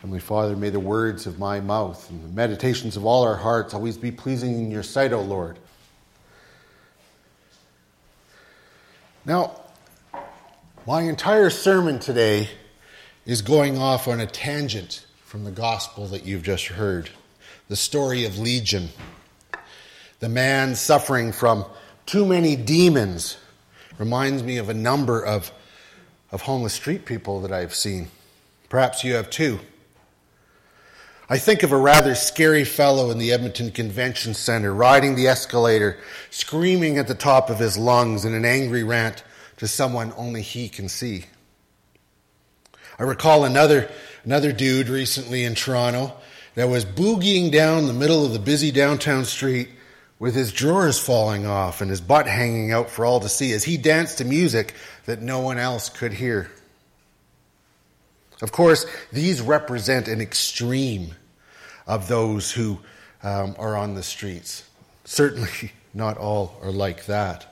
Heavenly Father, may the words of my mouth and the meditations of all our hearts always be pleasing in your sight, O Lord. Now, my entire sermon today is going off on a tangent from the gospel that you've just heard. The story of Legion. The man suffering from too many demons reminds me of a number of homeless street people that I've seen. Perhaps you have too. I think of a rather scary fellow in the Edmonton Convention Center riding the escalator, screaming at the top of his lungs in an angry rant to someone only he can see. I recall another dude recently in Toronto that was boogieing down the middle of the busy downtown street with his drawers falling off and his butt hanging out for all to see as he danced to music that no one else could hear. Of course, these represent an extreme of those who are on the streets. Certainly not all are like that.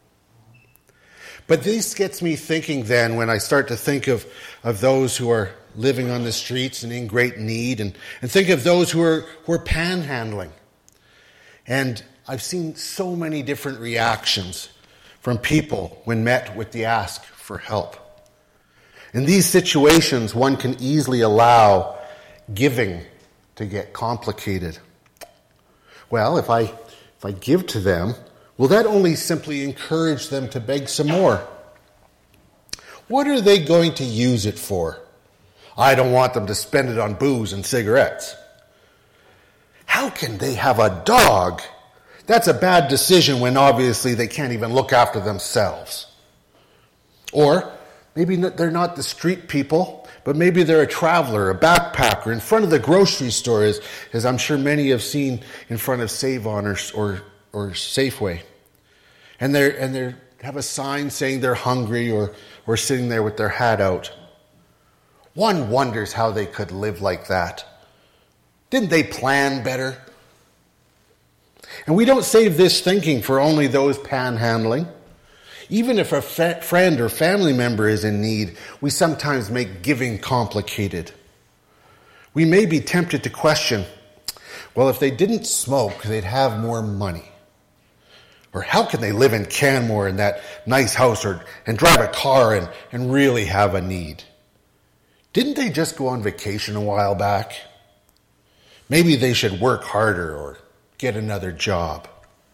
But this gets me thinking then when I start to think of those who are living on the streets and in great need and think of those who are panhandling. And I've seen so many different reactions from people when met with the ask for help. In these situations, one can easily allow giving to get complicated. Well, if I give to them, will that only simply encourage them to beg some more? What are they going to use it for? I don't want them to spend it on booze and cigarettes. How can they have a dog? That's a bad decision when obviously they can't even look after themselves. Or maybe they're not the street people, but maybe they're a traveler, a backpacker in front of the grocery store, as I'm sure many have seen in front of Save-On or Safeway. And they have a sign saying they're hungry or sitting there with their hat out. One wonders how they could live like that. Didn't they plan better? And we don't save this thinking for only those panhandling. Even if a friend or family member is in need, we sometimes make giving complicated. We may be tempted to question, well, if they didn't smoke, they'd have more money. Or how can they live in Canmore in that nice house and drive a car and really have a need? Didn't they just go on vacation a while back? Maybe they should work harder or get another job.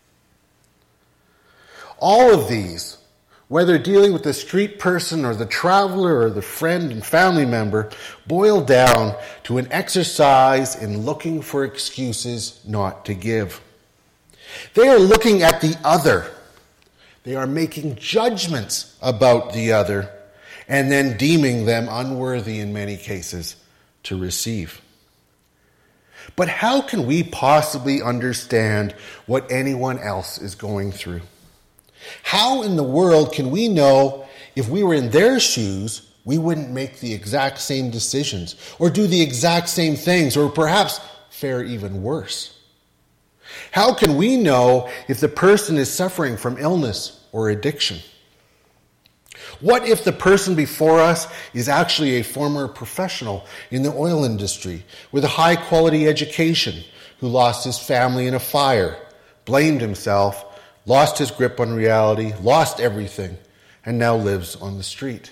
All of these, whether dealing with the street person or the traveler or the friend and family member, boil down to an exercise in looking for excuses not to give. They are looking at the other. They are making judgments about the other and then deeming them unworthy in many cases to receive. But how can we possibly understand what anyone else is going through? How in the world can we know if we were in their shoes, we wouldn't make the exact same decisions or do the exact same things or perhaps fare even worse? How can we know if the person is suffering from illness or addiction? What if the person before us is actually a former professional in the oil industry with a high-quality education who lost his family in a fire, blamed himself, lost his grip on reality, lost everything, and now lives on the street?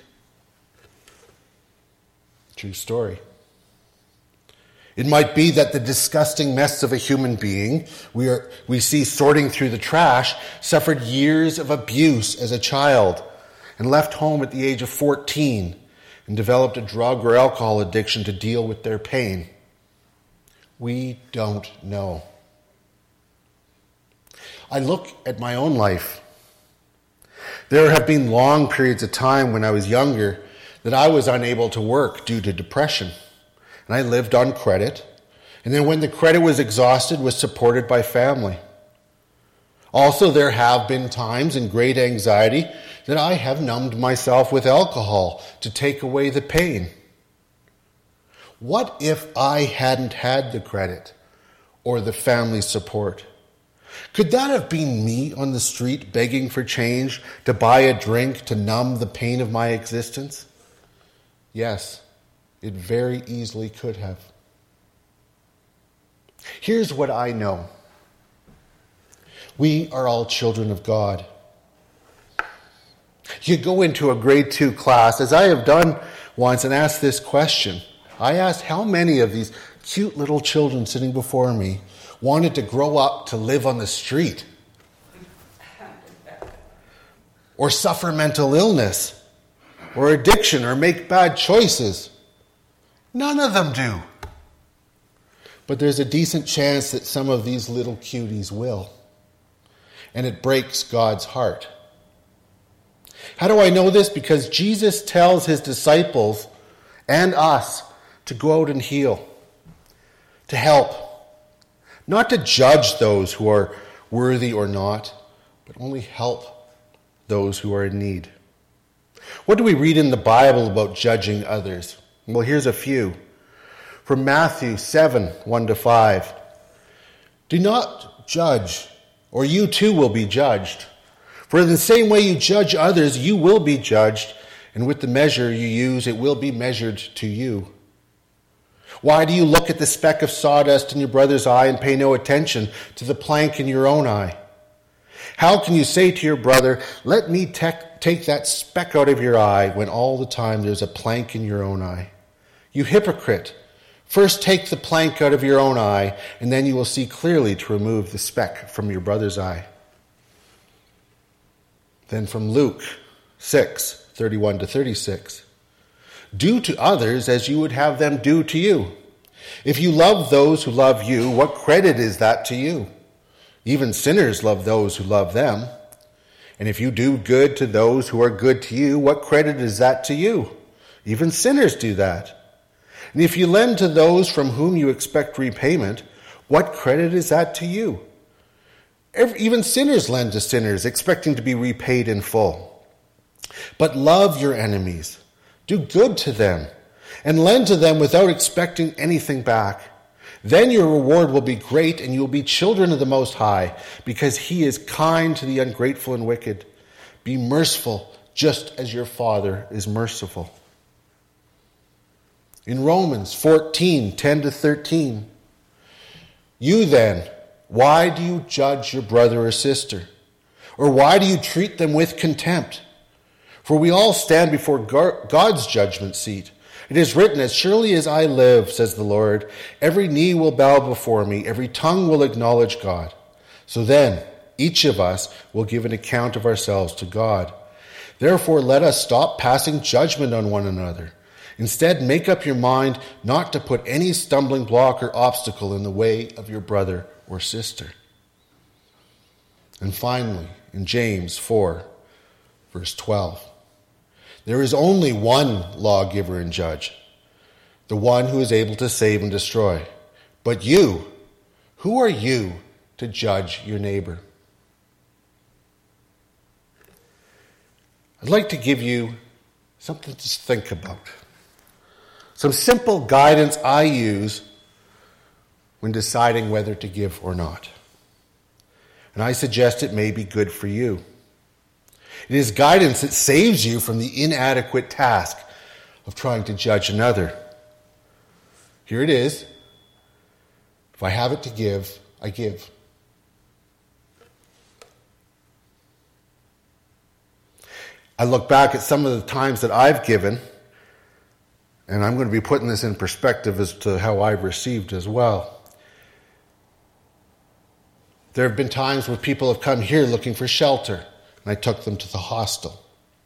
True story. It might be that the disgusting mess of a human being we see sorting through the trash suffered years of abuse as a child and left home at the age of 14 and developed a drug or alcohol addiction to deal with their pain. We don't know. I look at my own life. There have been long periods of time when I was younger that I was unable to work due to depression. And I lived on credit. And then when the credit was exhausted, was supported by family. Also, there have been times in great anxiety that I have numbed myself with alcohol to take away the pain. What if I hadn't had the credit or the family support? Could that have been me on the street begging for change to buy a drink to numb the pain of my existence? Yes, It very easily could have. Here's what I know. We are all children of God. You go into a grade 2 class, as I have done once, and ask this question. I asked how many of these cute little children sitting before me wanted to grow up to live on the street or suffer mental illness or addiction or make bad choices. None of them do. But there's a decent chance that some of these little cuties will. And it breaks God's heart. How do I know this? Because Jesus tells his disciples and us to go out and heal, to help, not to judge those who are worthy or not, but only help those who are in need. What do we read in the Bible about judging others? Well, here's a few. From Matthew 7, 1-5. Do not judge, or you too will be judged. For in the same way you judge others, you will be judged, and with the measure you use, it will be measured to you. Why do you look at the speck of sawdust in your brother's eye and pay no attention to the plank in your own eye? How can you say to your brother, let me take that speck out of your eye, when all the time there's a plank in your own eye? You hypocrite! First take the plank out of your own eye, and then you will see clearly to remove the speck from your brother's eye. Then from Luke 6, 31-36. Do to others as you would have them do to you. If you love those who love you, what credit is that to you? Even sinners love those who love them. And if you do good to those who are good to you, what credit is that to you? Even sinners do that. And if you lend to those from whom you expect repayment, what credit is that to you? Even sinners lend to sinners, expecting to be repaid in full. But love your enemies. Do good to them, and lend to them without expecting anything back. Then your reward will be great, and you will be children of the Most High, because he is kind to the ungrateful and wicked. Be merciful, just as your Father is merciful. In Romans 14, 10-13, you then, why do you judge your brother or sister? Or why do you treat them with contempt? For we all stand before God's judgment seat. It is written, as surely as I live, says the Lord, every knee will bow before me, every tongue will acknowledge God. So then, each of us will give an account of ourselves to God. Therefore, let us stop passing judgment on one another. Instead, make up your mind not to put any stumbling block or obstacle in the way of your brother or sister. And finally, in James 4, verse 12, there is only one lawgiver and judge, the one who is able to save and destroy. But you, who are you to judge your neighbor? I'd like to give you something to think about. Some simple guidance I use when deciding whether to give or not. And I suggest it may be good for you. It is guidance that saves you from the inadequate task of trying to judge another. Here it is. If I have it to give, I give. I look back at some of the times that I've given, and I'm going to be putting this in perspective as to how I've received as well. There have been times where people have come here looking for shelter, and I took them to the hostel.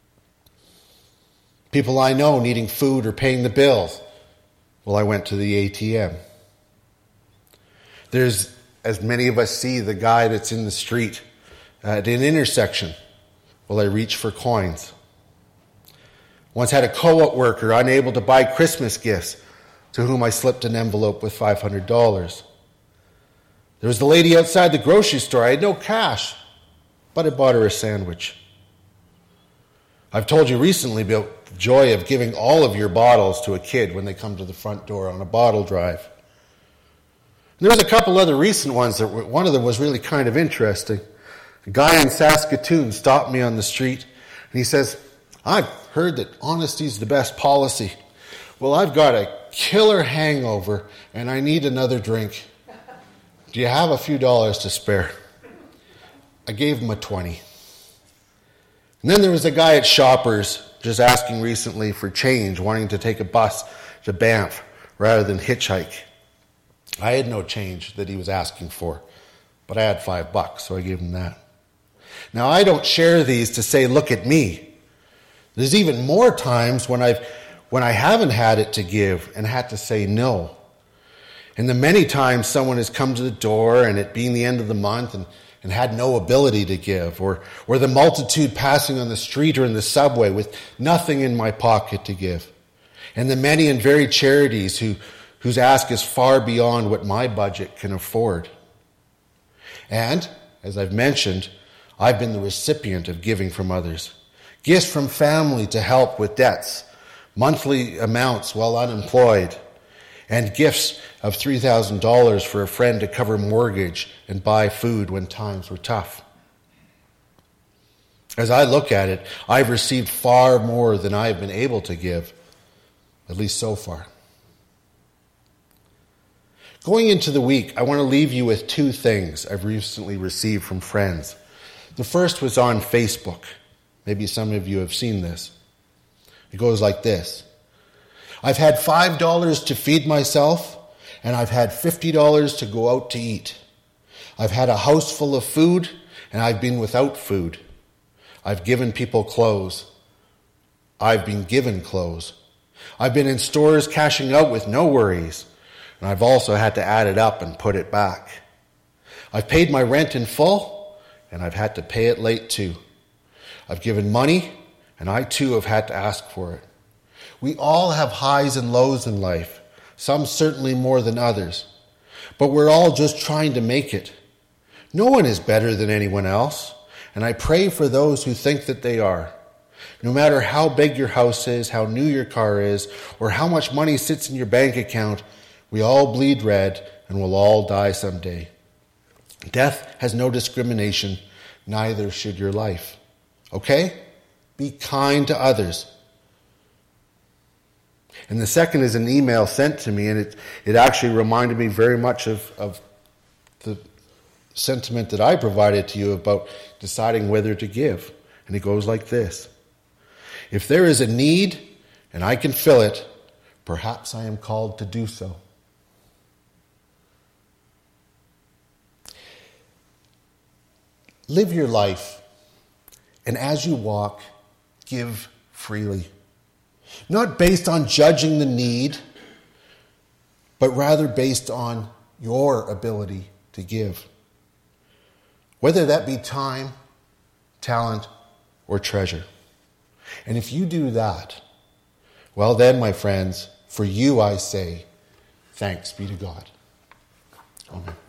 People I know needing food or paying the bills, well, I went to the ATM. There's, as many of us see, the guy that's in the street at an intersection. Well, I reach for coins. Once had a co-op worker unable to buy Christmas gifts, to whom I slipped an envelope with $500. There was the lady outside the grocery store. I had no cash, but I bought her a sandwich. I've told you recently about the joy of giving all of your bottles to a kid when they come to the front door on a bottle drive. And there was a couple other recent ones. One of them was really kind of interesting. A guy in Saskatoon stopped me on the street, and he says, I've heard that honesty is the best policy. Well, I've got a killer hangover and I need another drink. Do you have a few dollars to spare? I gave him a 20. And then there was a guy at Shoppers just asking recently for change, wanting to take a bus to Banff rather than hitchhike. I had no change that he was asking for, but I had $5, so I gave him that. Now, I don't share these to say, look at me. There's even more times when I haven't had it to give and had to say no. And the many times someone has come to the door and it being the end of the month and had no ability to give, or the multitude passing on the street or in the subway with nothing in my pocket to give. And the many and varied charities whose ask is far beyond what my budget can afford. And, as I've mentioned, I've been the recipient of giving from others. Gifts from family to help with debts, monthly amounts while unemployed, and gifts of $3,000 for a friend to cover mortgage and buy food when times were tough. As I look at it, I've received far more than I've been able to give, at least so far. Going into the week, I want to leave you with two things I've recently received from friends. The first was on Facebook. Maybe some of you have seen this. It goes like this. I've had $5 to feed myself, and I've had $50 to go out to eat. I've had a house full of food, and I've been without food. I've given people clothes. I've been given clothes. I've been in stores cashing out with no worries, and I've also had to add it up and put it back. I've paid my rent in full, and I've had to pay it late too. I've given money, and I too have had to ask for it. We all have highs and lows in life, some certainly more than others. But we're all just trying to make it. No one is better than anyone else, and I pray for those who think that they are. No matter how big your house is, how new your car is, or how much money sits in your bank account, we all bleed red and we'll all die someday. Death has no discrimination, neither should your life. Okay? Be kind to others. And the second is an email sent to me, and it actually reminded me very much of the sentiment that I provided to you about deciding whether to give. And it goes like this. If there is a need and I can fill it, perhaps I am called to do so. Live your life, and as you walk, give freely. Not based on judging the need, but rather based on your ability to give. Whether that be time, talent, or treasure. And if you do that, well then, my friends, for you I say, thanks be to God. Amen.